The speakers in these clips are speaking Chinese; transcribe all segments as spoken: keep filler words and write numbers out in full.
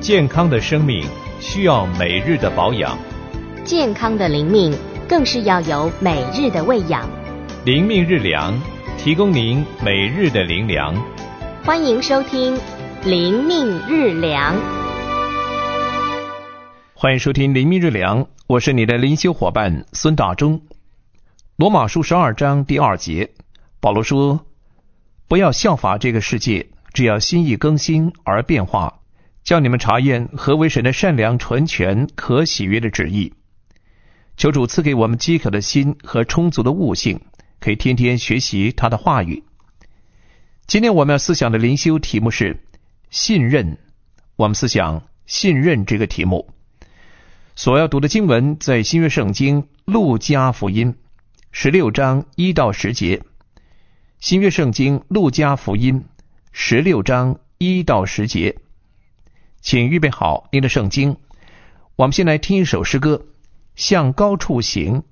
健康的生命需要每日的保养， 健康的灵命更是要有每日的喂养。 灵命日粮，提供您每日的灵粮。 欢迎收听灵命日粮。 欢迎收听灵命日粮，我是你的灵修伙伴孙大中。罗马书十二章第二节，保罗说，不要效法这个世界，只要心意更新而变化，叫你们查验何为神的善良、纯全、可喜悦的旨意。求主赐给我们饥渴的心和充足的悟性，可以天天学习他的话语。今天我们要思想的灵修题目是信任。我们思想信任这个题目，所要读的经文在新约圣经路加福音十六章一到十节。新约圣经路加福音十六章一到十节。请预备好您的圣经，我们先来听一首诗歌，向高处行。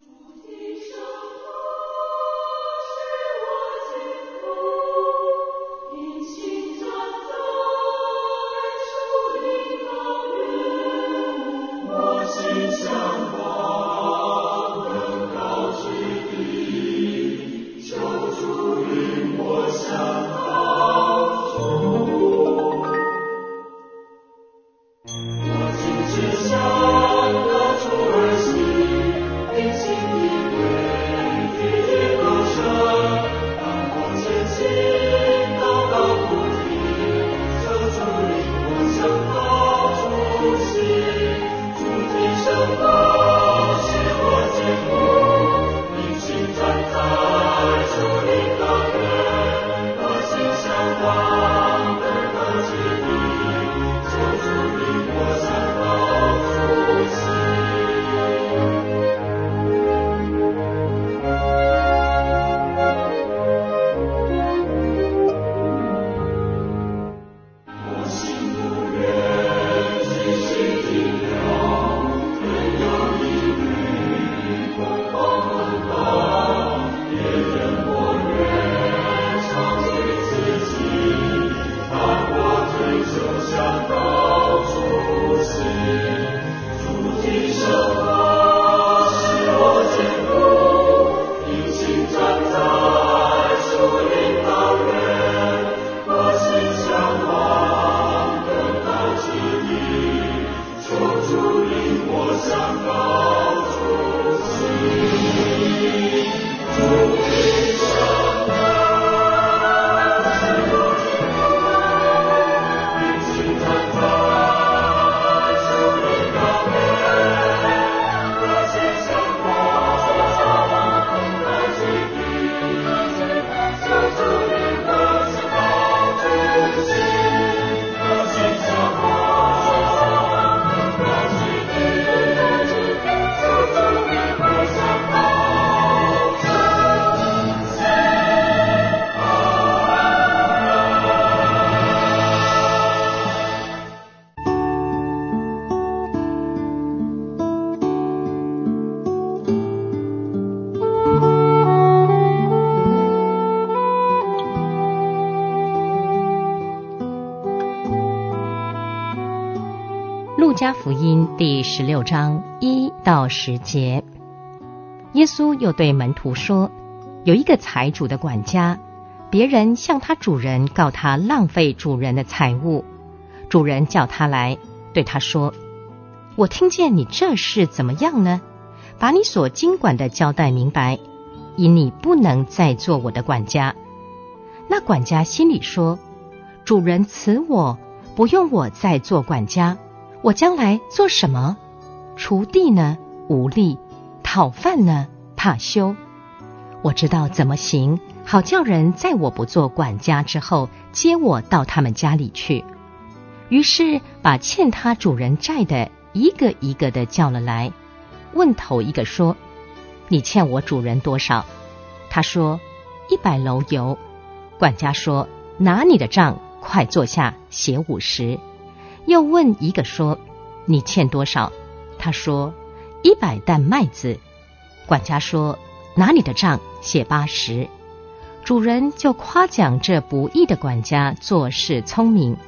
路加福音第十六章一到十节。耶稣又对门徒说，有一个财主的管家，别人向他主人告他浪费主人的财物，主人叫他来，对他说，我听见你这事怎么样呢？把你所经管的交代明白，因你不能再做我的管家。那管家心里说，主人辞我，不用我再做管家，我将来做什么？锄地呢，无力；讨饭呢，怕羞。我知道怎么行，好叫人在我不做管家之后，接我到他们家里去。于是把欠他主人债的一个一个的叫了来，问头一个说，你欠我主人多少？他说，一百篓油。管家说，拿你的账，快坐下，写五十。又问一个说，你欠多少？他说，一百担麦子。管家说，拿你的账，写八十。主人就夸奖这不义的管家做事聪明。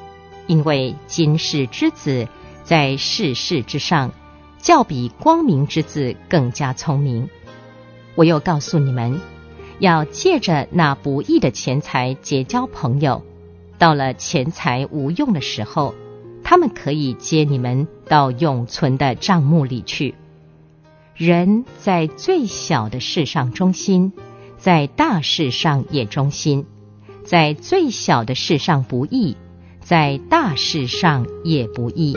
因为今世之子在世事之上，较比光明之子更加聪明。我又告诉你们，要借着那不义的钱财结交朋友，到了钱财无用的时候，他们可以接你们到永存的帐幕里去。人在最小的事上忠心，在大事上也忠心；在最小的事上不义，在大事上也不义。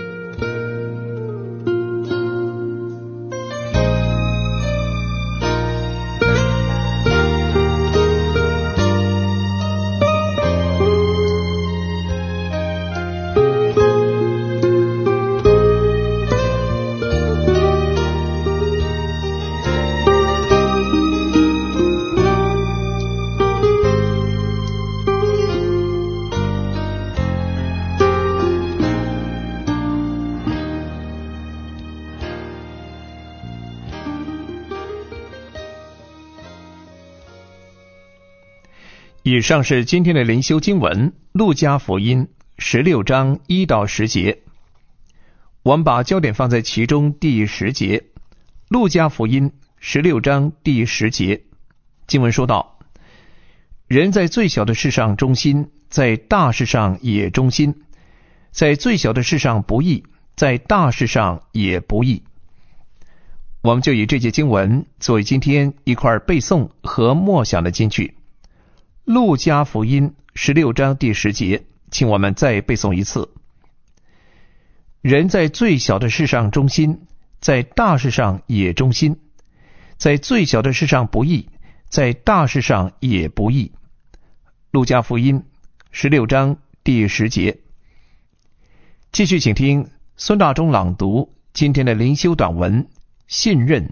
以上是今天的灵修经文，路加福音十六章一到十节。我们把焦点放在其中第十节。路加福音十六章第十节，经文说道：人在最小的事上忠心，在大事上也忠心；在最小的事上不义，在大事上也不义。我们就以这节经文作为今天一块背诵和默想的金句。路加福音十六章第十节，请我们再背诵一次。人在最小的事上忠心，在大事上也忠心；在最小的事上不义，在大事上也不义。路加福音十六章第十节。继续请听孙大中朗读今天的灵修短文，信任。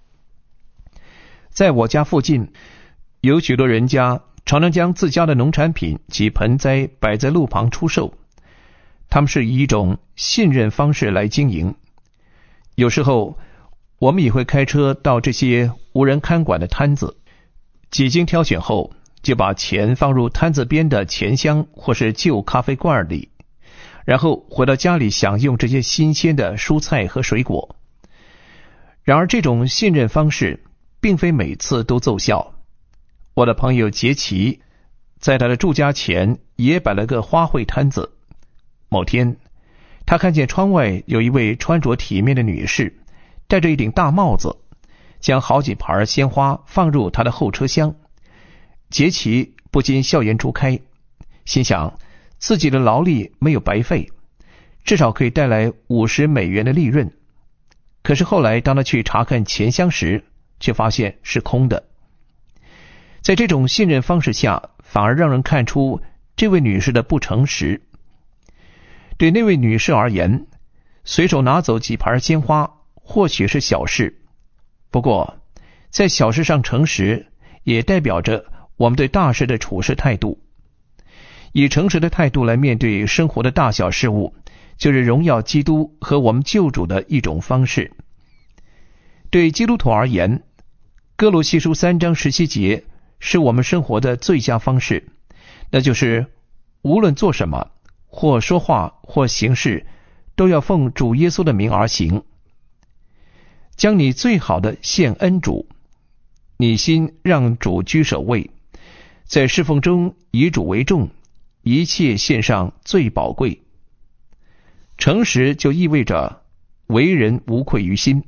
在我家附近，有许多人家常常将自家的农产品及盆栽摆在路旁出售，他们是以一种信任方式来经营。有时候我们也会开车到这些无人看管的摊子，几经挑选后，就把钱放入摊子边的钱箱或是旧咖啡罐里，然后回到家里享用这些新鲜的蔬菜和水果。然而这种信任方式并非每次都奏效。我的朋友杰奇在他的住家前也摆了个花卉摊子。某天，他看见窗外有一位穿着体面的女士，戴着一顶大帽子，将好几盘鲜花放入他的后车厢。杰奇不禁笑颜逐开，心想自己的劳力没有白费，至少可以带来五十美元的利润。可是后来当他去查看钱箱时，却发现是空的。在这种信任方式下，反而让人看出这位女士的不诚实。对那位女士而言，随手拿走几盘鲜花或许是小事，不过在小事上诚实，也代表着我们对大事的处事态度。以诚实的态度来面对生活的大小事物，就是荣耀基督和我们救主的一种方式。对基督徒而言，哥罗西书三章十七节是我们生活的最佳方式，那就是无论做什么，或说话或行事，都要奉主耶稣的名而行。将你最好的献恩主，你心让主居首位，在侍奉中以主为重，一切献上最宝贵。诚实就意味着为人无愧于心。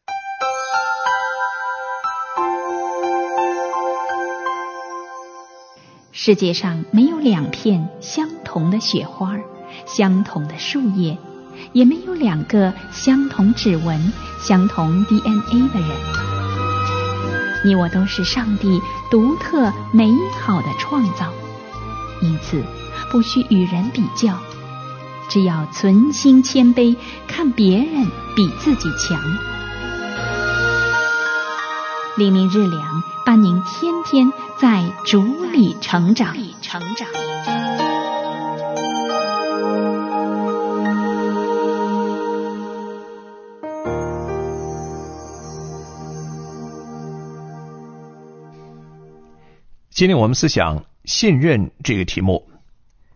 世界上没有两片相同的雪花，相同的树叶，也没有两个相同指纹、相同 D N A 的人。你我都是上帝独特美好的创造，因此不需与人比较，只要存心谦卑，看别人比自己强。灵命日粮，伴您天天在主里成长。 今天我们思想信任这个题目。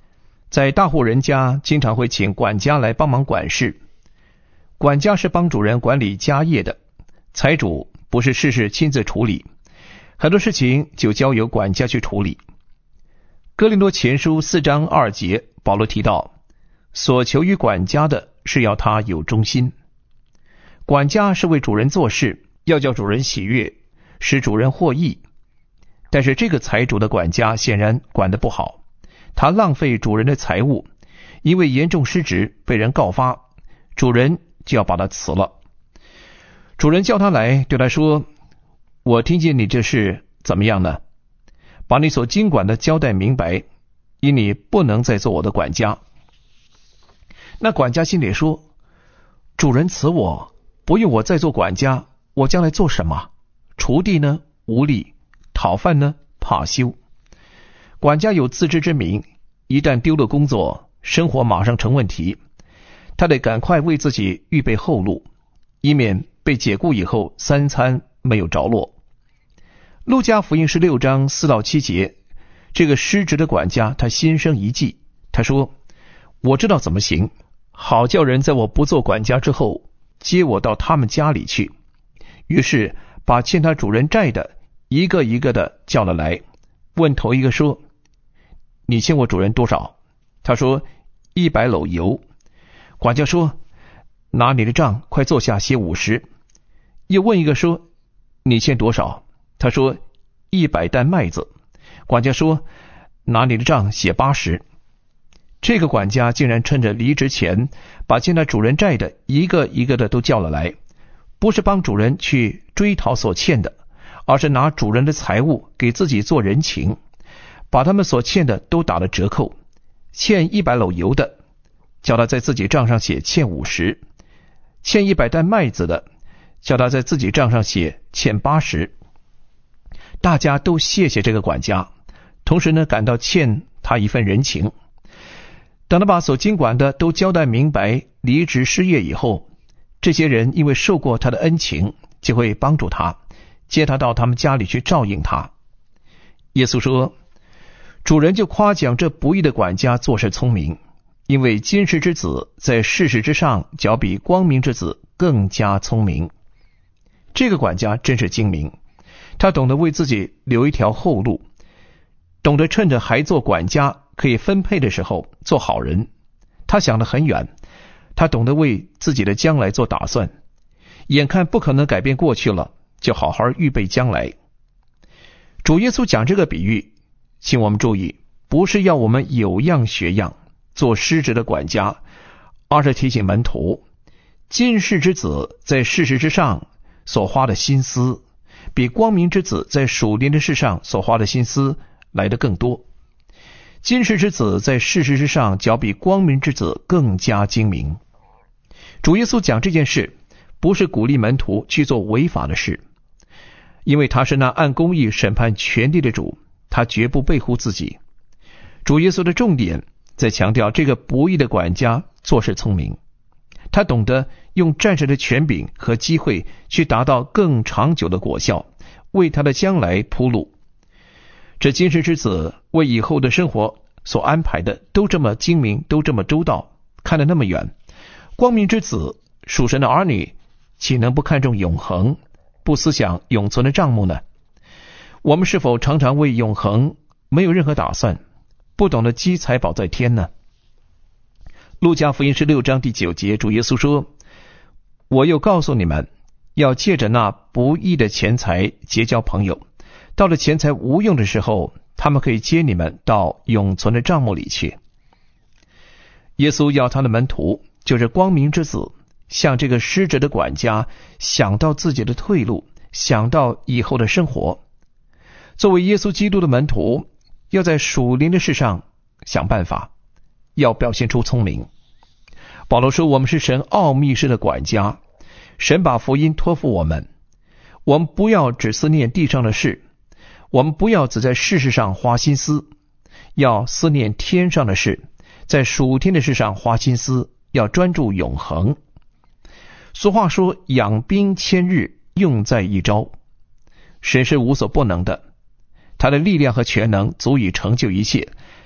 在大户人家经常会请管家来帮忙管事。管家是帮主人管理家业的，财主不是事事亲自处理，很多事情就交由管家去处理。哥林多前书四章二节，保罗提到，所求于管家的是要他有忠心。管家是为主人做事，要叫主人喜悦，使主人获益。但是这个财主的管家显然管得不好，他浪费主人的财物，因为严重失职被人告发，主人就要把他辞了。主人叫他来，对他说，我听见你这事怎么样呢？把你所经管的交代明白，因你不能再做我的管家。那管家心里说，主人辞我，不用我再做管家，我将来做什么？锄地呢，无力；讨饭呢，怕羞。管家有自知之明，一旦丢了工作，生活马上成问题，他得赶快为自己预备后路，以免被解雇以后三餐没有着落。路加福音十六章四到七节，这个失职的管家他心生一计，他说，我知道怎么行，好叫人在我不做管家之后接我到他们家里去。于是把欠他主人债的一个一个的叫了来，问头一个说，你欠我主人多少？他说，一百篓油。管家说，拿你的账快坐下写五十。又问一个说，你欠多少？他说，一百担麦子。管家说，拿你的账写八十。这个管家竟然趁着离职前，把欠他主人债的一个一个的都叫了来，不是帮主人去追讨所欠的，而是拿主人的财物给自己做人情，把他们所欠的都打了折扣。欠一百篓油的，叫他在自己账上写欠五十；欠一百担麦子的，叫他在自己账上写欠八十。大家都谢谢这个管家，同时呢，感到欠他一份人情。等他把所经管的都交代明白，离职失业以后，这些人因为受过他的恩情，就会帮助他，接他到他们家里去照应他。耶稣说，主人就夸奖这不义的管家做事聪明，因为今世之子在世事之上，较比光明之子更加聪明。这个管家真是精明，他懂得为自己留一条后路，懂得趁着还做管家可以分配的时候做好人。他想得很远，他懂得为自己的将来做打算，眼看不可能改变过去了，就好好预备将来。主耶稣讲这个比喻，请我们注意，不是要我们有样学样做失职的管家，而是提醒门徒，今世之子在世事之上所花的心思，比光明之子在属灵的事上所花的心思来得更多。今世之子在世事之上，较比光明之子更加精明。主耶稣讲这件事，不是鼓励门徒去做违法的事，因为他是那按公义审判全地的主，他绝不背乎自己。主耶稣的重点在强调这个不义的管家做事聪明，他懂得用战士的权柄和机会去达到更长久的果效，为他的将来铺路。这今世之子为以后的生活所安排的都这么精明，都这么周到，看得那么远。光明之子属神的儿女，岂能不看重永恒，不思想永存的账目呢？我们是否常常为永恒没有任何打算，不懂得积财宝在天呢？路加福音十六章第九节，主耶稣说，我又告诉你们，要借着那不义的钱财结交朋友，到了钱财无用的时候，他们可以接你们到永存的账目里去。耶稣要他的门徒，就是光明之子，像这个失职的管家，想到自己的退路，想到以后的生活。作为耶稣基督的门徒，要在属灵的事上想办法，要表现出聪明。保罗说，我们是神奥秘式的管家，神把福音托付我们，我们不要只思念地上的事，我们不要只在世事上花心思，要思念天上的事，在属天的事上花心思，要专注永恒。俗话说，养兵千日，用在一朝。神是无所不能的，他的力量和全能足以成就一切，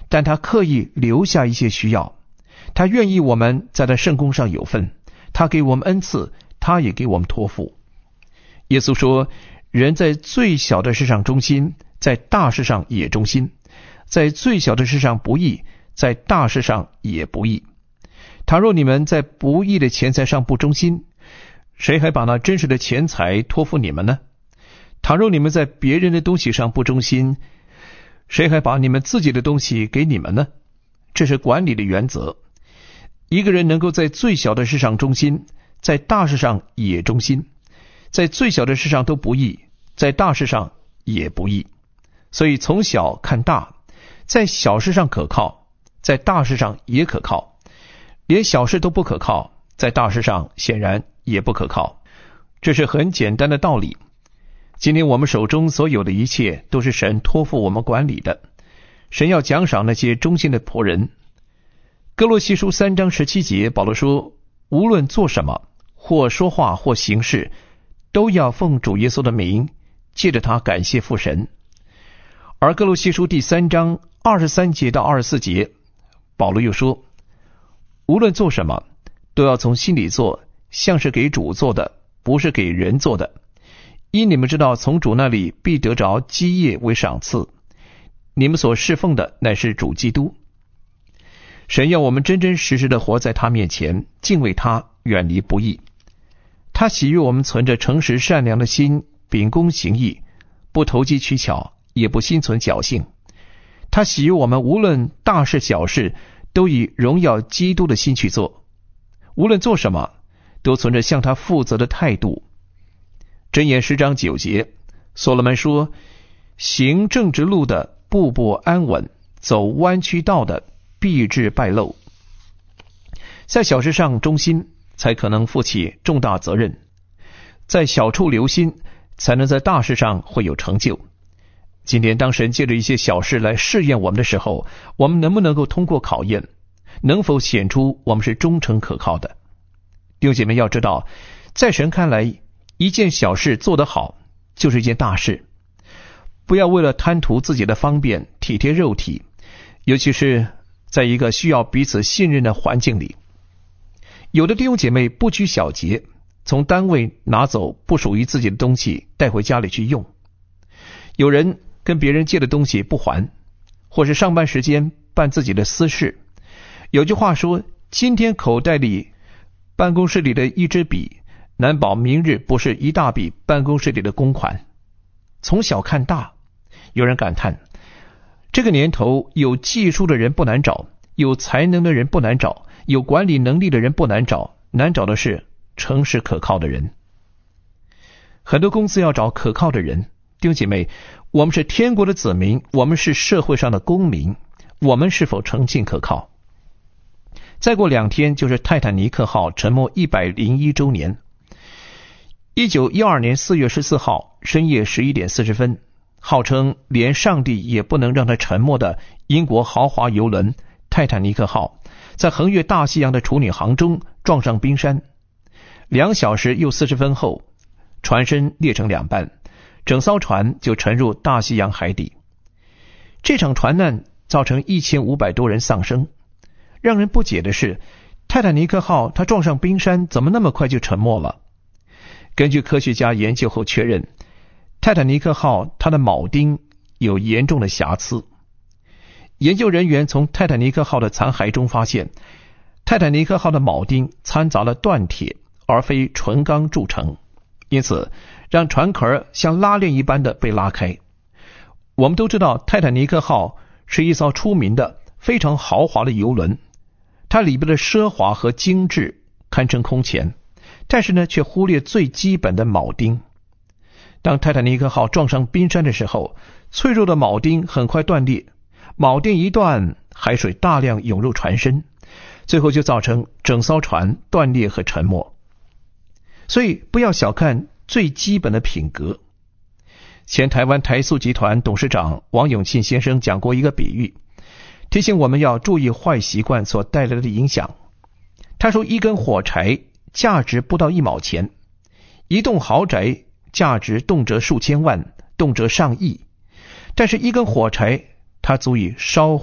但他刻意留下一些需要。他愿意我们在他圣工上有份，他给我们恩赐，他也给我们托付。耶稣说，人在最小的事上忠心，在大事上也忠心；在最小的事上不义，在大事上也不义。倘若你们在不义的钱财上不忠心，谁还把那真实的钱财托付你们呢？倘若你们在别人的东西上不忠心，谁还把你们自己的东西给你们呢？这是管理的原则。一个人能够在最小的事上忠心，在大事上也忠心；在最小的事上都不义，在大事上也不义。所以从小看大，在小事上可靠，在大事上也可靠；连小事都不可靠，在大事上显然也不可靠。这是很简单的道理。今天我们手中所有的一切都是神托付我们管理的，神要奖赏那些忠心的仆人。哥罗西书三章十七节，保罗说，无论做什么，或说话或行事，都要奉主耶稣的名，借着他感谢父神。而哥罗西书第三章二十三节到二十四节，保罗又说，无论做什么，都要从心里做，像是给主做的，不是给人做的。因你们知道，从主那里必得着基业为赏赐。你们所侍奉的乃是主基督。神要我们真真实实的活在他面前，敬畏他，远离不义。他喜悦我们存着诚实善良的心，秉公行义，不投机取巧，也不心存侥幸。他喜悦我们无论大事小事，都以荣耀基督的心去做。无论做什么，都存着向他负责的态度。箴言十章九节，所罗门说，行正直路的步步安稳，走弯曲道的必致败露。在小事上忠心，才可能负起重大责任；在小处留心，才能在大事上会有成就。今天当神借着一些小事来试验我们的时候，我们能不能够通过考验，能否显出我们是忠诚可靠的？弟兄姐妹要知道，在神看来，一件小事做得好就是一件大事。不要为了贪图自己的方便，体贴肉体，尤其是在一个需要彼此信任的环境里。有的弟兄姐妹不拘小节，从单位拿走不属于自己的东西带回家里去用。有人跟别人借的东西不还，或是上班时间办自己的私事。有句话说，今天口袋里办公室里的一支笔，难保明日不是一大笔办公室里的公款。从小看大，有人感叹，这个年头有技术的人不难找，有才能的人不难找，有管理能力的人不难找，难找的是诚实可靠的人。很多公司要找可靠的人。弟兄姐妹，我们是天国的子民，我们是社会上的公民，我们是否诚信可靠？再过两天就是泰坦尼克号沉没一百零一周年。一九一二年四月十四号深夜十一点四十分，号称连上帝也不能让它沉没的英国豪华邮轮泰坦尼克号，在横越大西洋的处女航中撞上冰山。两小时又四十分后，船身裂成两半，整艘船就沉入大西洋海底。这场船难造成一千五百多人丧生。让人不解的是，泰坦尼克号它撞上冰山，怎么那么快就沉没了？根据科学家研究后确认，泰坦尼克号它的铆钉有严重的瑕疵。研究人员从泰坦尼克号的残骸中发现，泰坦尼克号的铆钉掺杂了锻铁，而非纯钢铸成，因此让船壳像拉链一般的被拉开。我们都知道，泰坦尼克号是一艘出名的非常豪华的游轮，它里边的奢华和精致堪称空前，但是呢，却忽略最基本的铆钉。当泰坦尼克号撞上冰山的时候，脆弱的铆钉很快断裂，铆钉一断，海水大量涌入船身，最后就造成整艘船断裂和沉没。所以不要小看最基本的品格。前台湾台塑集团董事长王永庆先生讲过一个比喻，提醒我们要注意坏习惯所带来的影响。他说，一根火柴价值不到一毛钱，一栋豪宅价值动辄数千万，动辄上亿，但是一根火柴它足以烧毁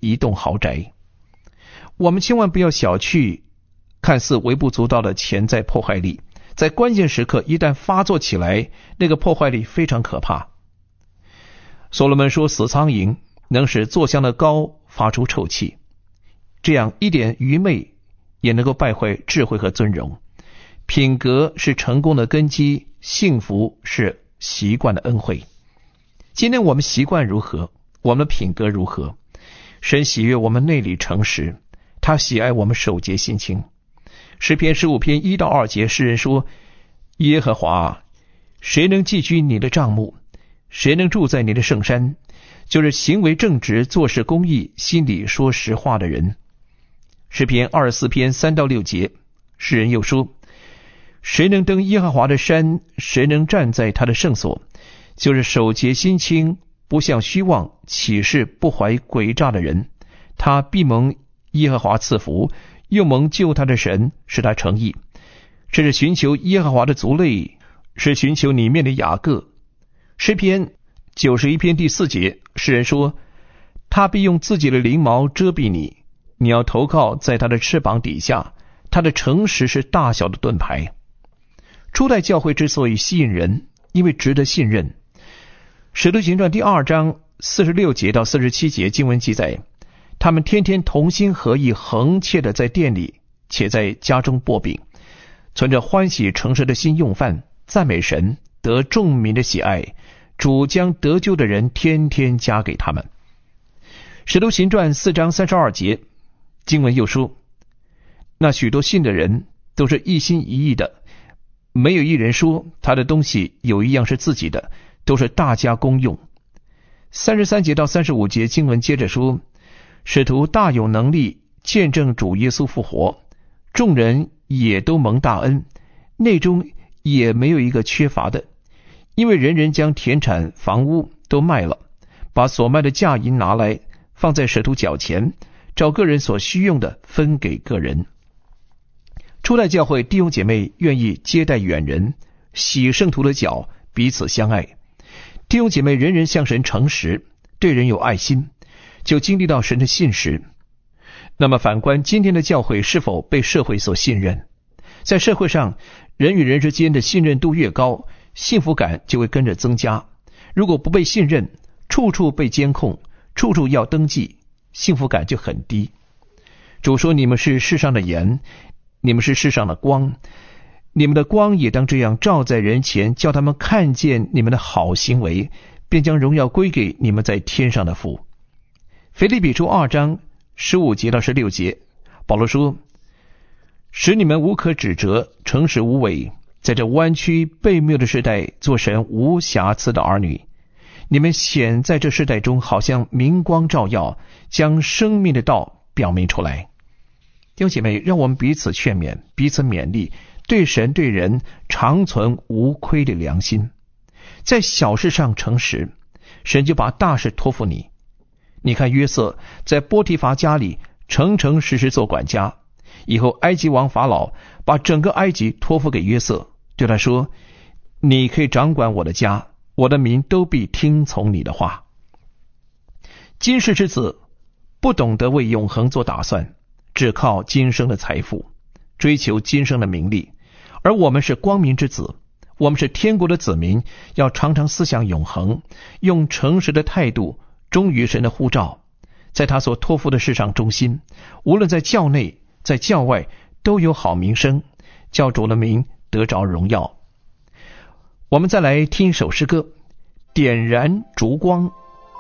一栋豪宅。我们千万不要小觑看似微不足道的潜在破坏力，在关键时刻一旦发作起来，那个破坏力非常可怕。所罗门说，死苍蝇能使坐香的膏发出臭气，这样一点愚昧也能够败坏智慧和尊荣。品格是成功的根基，幸福是习惯的恩惠。今天我们习惯如何？我们的品格如何？神喜悦我们内里诚实，他喜爱我们守节心清。诗篇十五篇一到二节，诗人说，耶和华，谁能寄居你的帐幕？谁能住在你的圣山？就是行为正直，做事公义，心里说实话的人。诗篇二十四篇三到六节，诗人又说，谁能登耶和华的山？谁能站在他的圣所？就是守节心清，不向虚妄起誓，不怀诡诈的人。他必蒙耶和华赐福，又蒙救他的神使他成义。这是寻求耶和华的族类，是寻求里面的雅各。诗篇九十一篇第四节，诗人说，他必用自己的翎毛遮蔽你，你要投靠在他的翅膀底下，他的诚实是大小的盾牌。初代教会之所以吸引人，因为值得信任。使徒行传第二章四十六节到四十七节经文记载，他们天天同心合意，恒切的在店里，且在家中擘饼，存着欢喜诚实的心用饭，赞美神，得众民的喜爱。主将得救的人天天加给他们。使徒行传四章三十二节经文又说，那许多信的人都是一心一意的，没有一人说他的东西有一样是自己的，都是大家公用。三十三节到三十五节经文接着说，使徒大有能力见证主耶稣复活，众人也都蒙大恩，内中也没有一个缺乏的，因为人人将田产房屋都卖了，把所卖的价银拿来放在使徒脚前，照个人所需用的分给个人。初代教会弟兄姐妹愿意接待远人，洗圣徒的脚，彼此相爱。弟兄姐妹人人向神诚实，对人有爱心，就经历到神的信实。那么反观今天的教会是否被社会所信任？在社会上，人与人之间的信任度越高，幸福感就会跟着增加。如果不被信任，处处被监控，处处要登记，幸福感就很低。主说，你们是世上的盐，你们是世上的光，你们的光也当这样照在人前，叫他们看见你们的好行为，便将荣耀归给你们在天上的父。腓立比书二章十五节到十六节，保罗说，使你们无可指责，诚实无伪，在这弯曲悖谬的时代，做神无瑕疵的儿女。你们显在这世代中，好像明光照耀，将生命的道表明出来。弟兄姐妹，让我们彼此劝勉，彼此勉励，对神对人常存无亏的良心。在小事上诚实，神就把大事托付你。你看约瑟在波提乏家里诚诚实实做管家，以后埃及王法老把整个埃及托付给约瑟，对他说，你可以掌管我的家，我的民都必听从你的话。今世之子不懂得为永恒做打算，只靠今生的财富，追求今生的名利。而我们是光明之子，我们是天国的子民，要常常思想永恒，用诚实的态度忠于神的呼召，在他所托付的事上忠心，无论在教内在教外都有好名声，叫主的名得着荣耀。我们再来听一首诗歌，点燃烛光。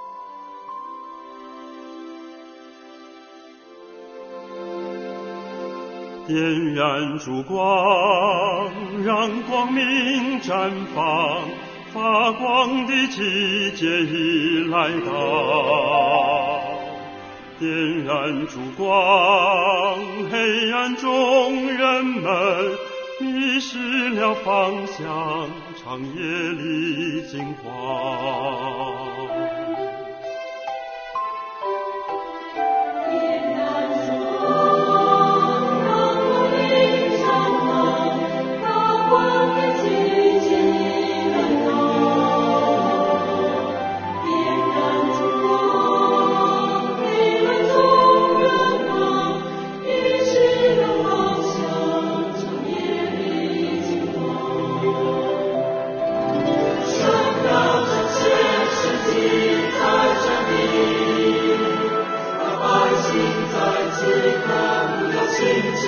点燃烛光，让光明绽放，发光的季节已来到。点燃烛光，黑暗中人们迷失了方向，长夜里惊慌。 点燃烛光，黑暗中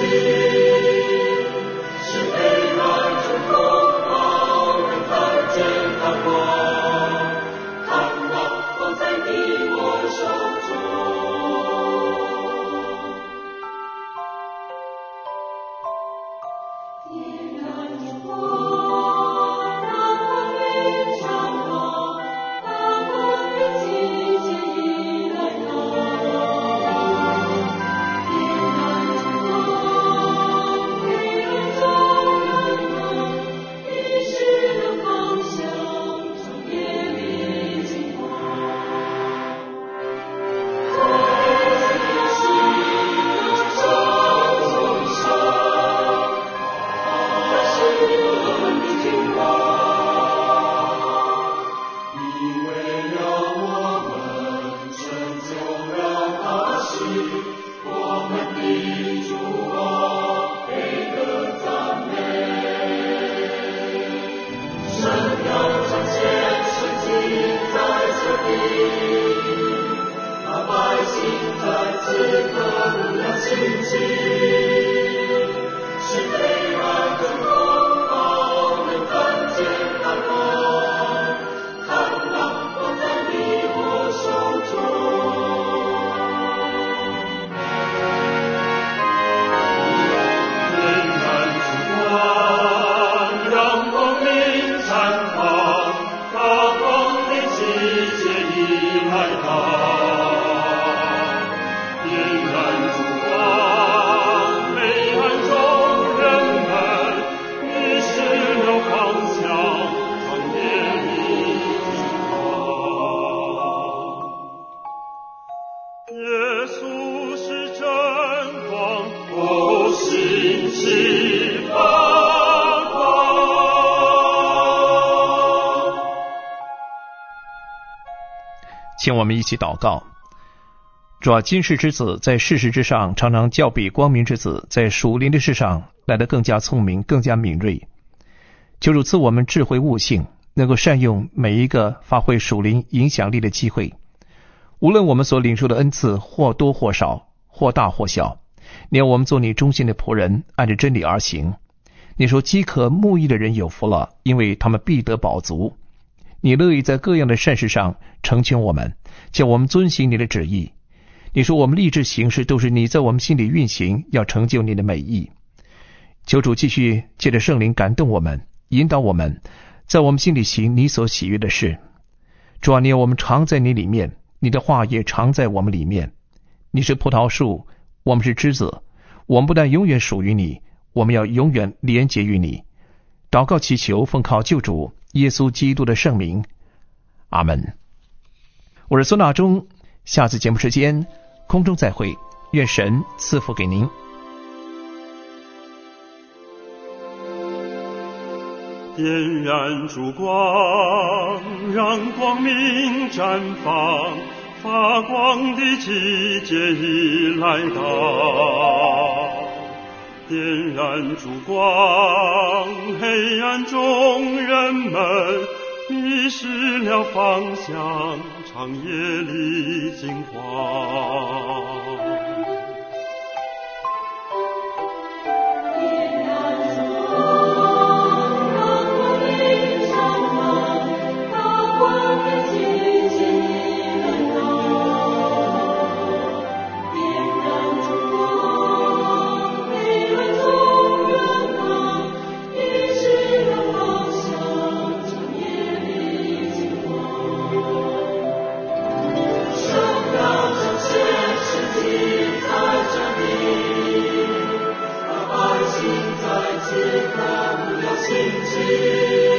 请我们一起祷告。主啊，今世之子在世事之上，常常较比光明之子在属灵的事上来得更加聪明，更加敏锐。求主赐我们智慧悟性，能够善用每一个发挥属灵影响力的机会。无论我们所领受的恩赐或多或少，或大或小，你要我们做你忠心的仆人，按着真理而行。你说饥渴慕义的人有福了，因为他们必得饱足。你乐意在各样的善事上成全我们，叫我们遵行你的旨意。你说我们立志行事都是你在我们心里运行，要成就你的美意。求主继续借着圣灵感动我们，引导我们，在我们心里行你所喜悦的事。主啊，你要我们常在你里面，你的话也常在我们里面。你是葡萄树，我们是枝子，我们不但永远属于你，我们要永远连结于你。祷告祈求，奉靠救主耶稣基督的圣名，阿们。我是孙大中，下次节目时间空中再会，愿神赐福给您。 点燃烛光，让光明绽放，发光的季节已来到。点燃烛光，黑暗中人们迷失了方向，长夜里惊慌。 此刻不要心急。